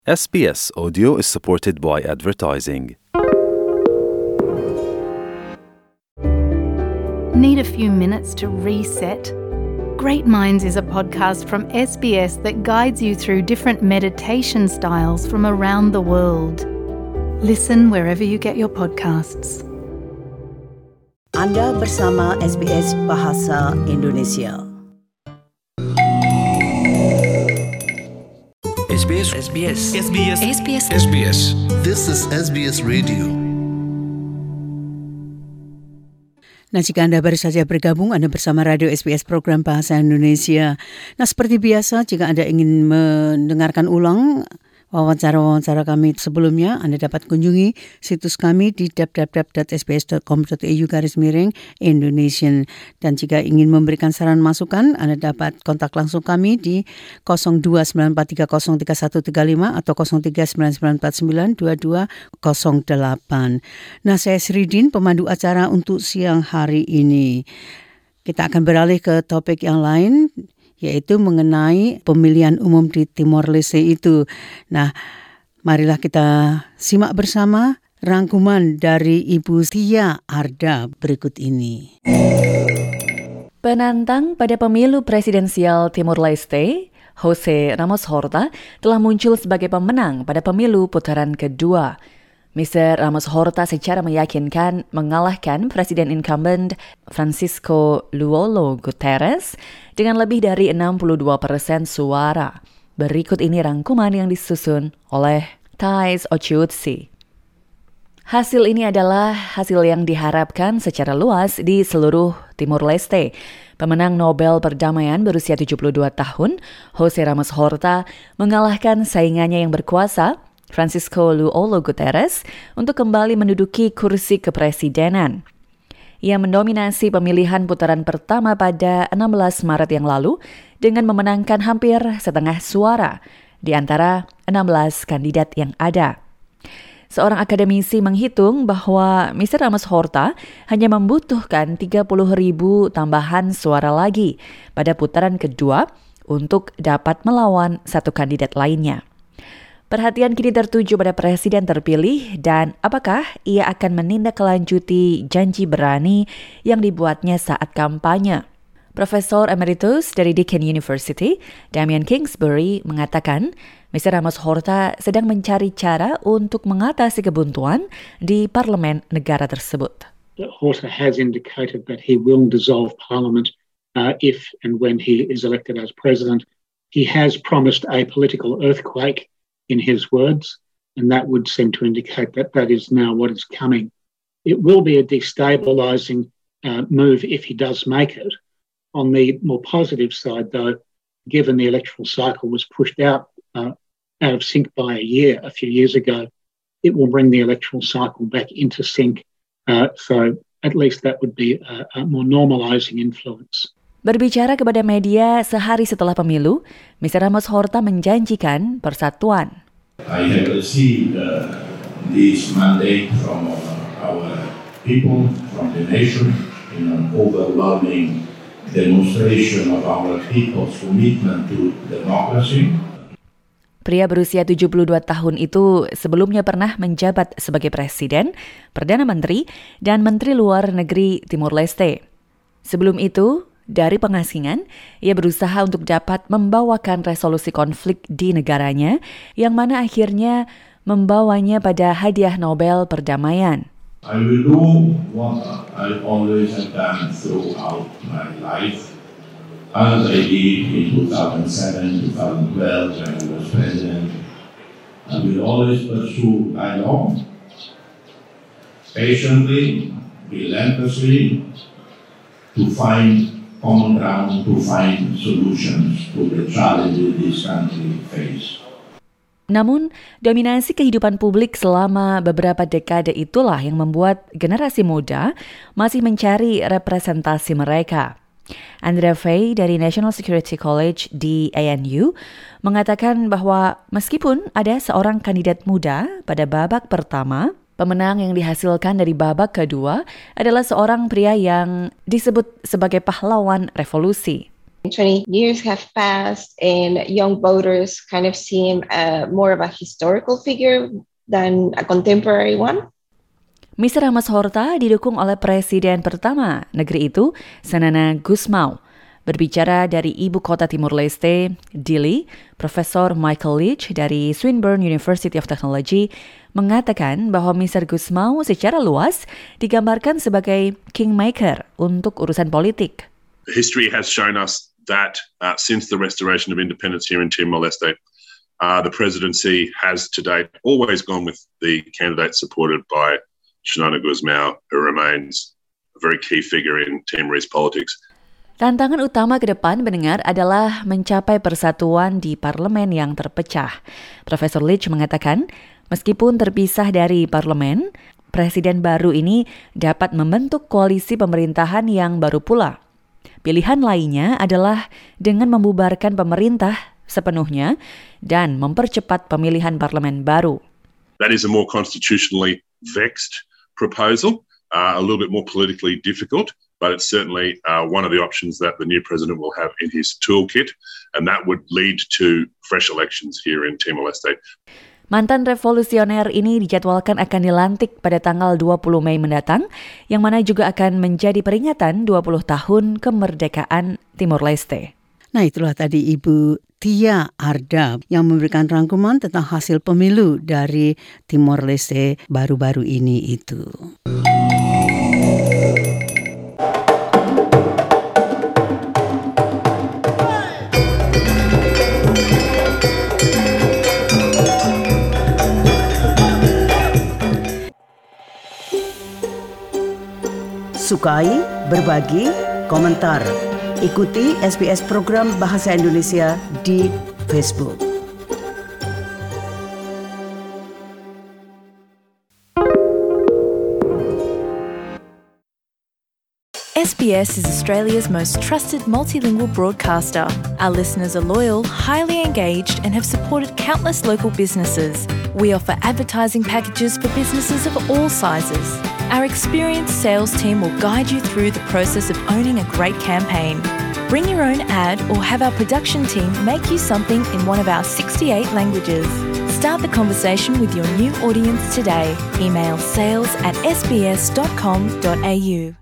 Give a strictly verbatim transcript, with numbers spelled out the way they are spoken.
S B S Audio is supported by advertising. Need a few minutes to reset? Great Minds is a podcast from S B S that guides you through different meditation styles from around the world. Listen wherever you get your podcasts. Anda bersama S B S Bahasa Indonesia. S B S S B S S B S S B S S B S This is S B S Radio. Nah, jika Anda baru saja bergabung, Anda bersama Radio S B S Program Bahasa Indonesia. Nah, seperti biasa, jika Anda ingin mendengarkan ulang wawancara-wawancara kami sebelumnya, Anda dapat kunjungi situs kami di w w w dot s b s dot com dot a u garis miring Indonesian. Dan jika ingin memberikan saran masukan, Anda dapat kontak langsung kami di nol dua sembilan empat tiga nol tiga satu tiga lima atau nol tiga sembilan sembilan empat sembilan dua dua nol delapan. Nah, saya Sridin, pemandu acara untuk siang hari ini. Kita akan beralih ke topik yang lain, yaitu mengenai pemilihan umum di Timor Leste itu. Nah, marilah kita simak bersama rangkuman dari Ibu Tia Arda berikut ini. Penantang pada pemilu presidensial Timor Leste, Jose Ramos Horta, telah muncul sebagai pemenang pada pemilu putaran kedua. mister Ramos Horta secara meyakinkan mengalahkan Presiden incumbent Francisco Luolo Guterres dengan lebih dari enam puluh dua persen suara. Berikut ini rangkuman yang disusun oleh Thais Ochiutsi. Hasil ini adalah hasil yang diharapkan secara luas di seluruh Timor Leste. Pemenang Nobel Perdamaian berusia tujuh puluh dua tahun, Jose Ramos Horta, mengalahkan saingannya yang berkuasa, Francisco Luolo Guterres, untuk kembali menduduki kursi kepresidenan. Ia mendominasi pemilihan putaran pertama pada enam belas Maret yang lalu dengan memenangkan hampir setengah suara di antara enam belas kandidat yang ada. Seorang akademisi menghitung bahwa mister Ramos Horta hanya membutuhkan tiga puluh ribu tambahan suara lagi pada putaran kedua untuk dapat melawan satu kandidat lainnya. Perhatian kini tertuju pada presiden terpilih dan apakah ia akan menindaklanjuti janji berani yang dibuatnya saat kampanye. Profesor Emeritus dari Deakin University, Damian Kingsbury, mengatakan mister Ramos Horta sedang mencari cara untuk mengatasi kebuntuan di parlemen negara tersebut. Horta has indicated that he will dissolve parliament uh, if and when he is elected as president. He has promised a political earthquake in his words, and that would seem to indicate that that is now what is coming. It will be a destabilising uh, move if he does make it. On the more positive side, though, given the electoral cycle was pushed out uh, out of sync by a year a few years ago, it will bring the electoral cycle back into sync. Uh, so at least that would be a, a more normalising influence. Berbicara kepada media sehari setelah pemilu, mister Ramos Horta menjanjikan persatuan. I have received uh, this mandate from uh, our people, from the nation, in an overwhelming demonstration of our people's commitment to democracy. Pria berusia tujuh puluh dua tahun itu sebelumnya pernah menjabat sebagai presiden, perdana menteri, dan menteri luar negeri Timor Leste. Sebelum itu, dari pengasingan, ia berusaha untuk dapat membawakan resolusi konflik di negaranya, yang mana akhirnya membawanya pada hadiah Nobel Perdamaian. I will do what I always have done throughout my life, as I did in two thousand seven, two thousand twelve when I was president. I will always pursue dialogue, patiently, relentlessly, to find common ground, to find solutions to the challenges this country faces. Namun, dominasi kehidupan publik selama beberapa dekade itulah yang membuat generasi muda masih mencari representasi mereka. Andrea Fay dari National Security College di A N U mengatakan bahwa meskipun ada seorang kandidat muda pada babak pertama, pemenang yang dihasilkan dari babak kedua adalah seorang pria yang disebut sebagai pahlawan revolusi. twenty years have passed and young voters kind of see him uh, more of a historical figure than a contemporary one. mister Ramos Horta didukung oleh Presiden pertama negeri itu, Xanana Gusmão. Berbicara dari ibu kota Timur Leste, Dili, Profesor Michael Leach dari Swinburne University of Technology mengatakan bahwa mister Gusmão secara luas digambarkan sebagai kingmaker untuk urusan politik. History has shown us that uh, since the restoration of independence here in Timor-Leste, uh, the presidency has to date always gone with the candidate supported by Xanana Gusmão, who remains a very key figure in Timorese politics. Tantangan utama ke depan mendengar adalah mencapai persatuan di parlemen yang terpecah. Profesor Leach mengatakan, meskipun terpisah dari parlemen, presiden baru ini dapat membentuk koalisi pemerintahan yang baru pula. Pilihan lainnya adalah dengan membubarkan pemerintah sepenuhnya dan mempercepat pemilihan parlemen baru. That is a more constitutionally vexed proposal, uh, a little bit more politically difficult. But it's certainly uh, one of the options that the new president will have in his toolkit, and that would lead to fresh elections here in Timor-Leste. Mantan revolusioner ini dijadwalkan akan dilantik pada tanggal dua puluh Mei mendatang, yang mana juga akan menjadi peringatan dua puluh tahun kemerdekaan Timor-Leste. Nah, itulah tadi Ibu Tia Arda yang memberikan rangkuman tentang hasil pemilu dari Timor-Leste baru-baru ini itu. Sukai, berbagi, komentar. Ikuti S B S program Bahasa Indonesia di Facebook. S B S is Australia's most trusted multilingual broadcaster. Our listeners are loyal, highly engaged, and have supported countless local businesses. We offer advertising packages for businesses of all sizes. Our experienced sales team will guide you through the process of owning a great campaign. Bring your own ad or have our production team make you something in one of our sixty-eight languages. Start the conversation with your new audience today. Email sales at s b s dot com dot a u.